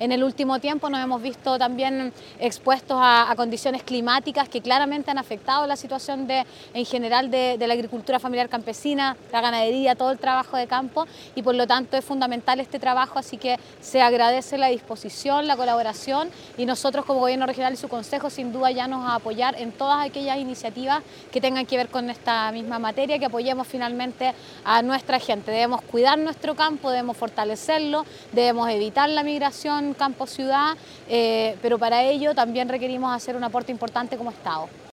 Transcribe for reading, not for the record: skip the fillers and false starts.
En el último tiempo nos hemos visto también expuestos a condiciones climáticas que claramente han afectado la situación en general de la agricultura familiar campesina, la ganadería, todo el trabajo de campo, y por lo tanto es fundamental este trabajo, así que se agradece la disposición, la colaboración, y nosotros como Gobierno Regional y su Consejo sin duda ya nos a apoyar en todas aquellas iniciativas que tengan que ver con esta misma materia, que apoyemos finalmente a nuestra gente. Debemos cuidar nuestro campo, debemos fortalecerlo, debemos evitar la migración campo-ciudad, pero para ello también requerimos hacer un aporte importante como Estado.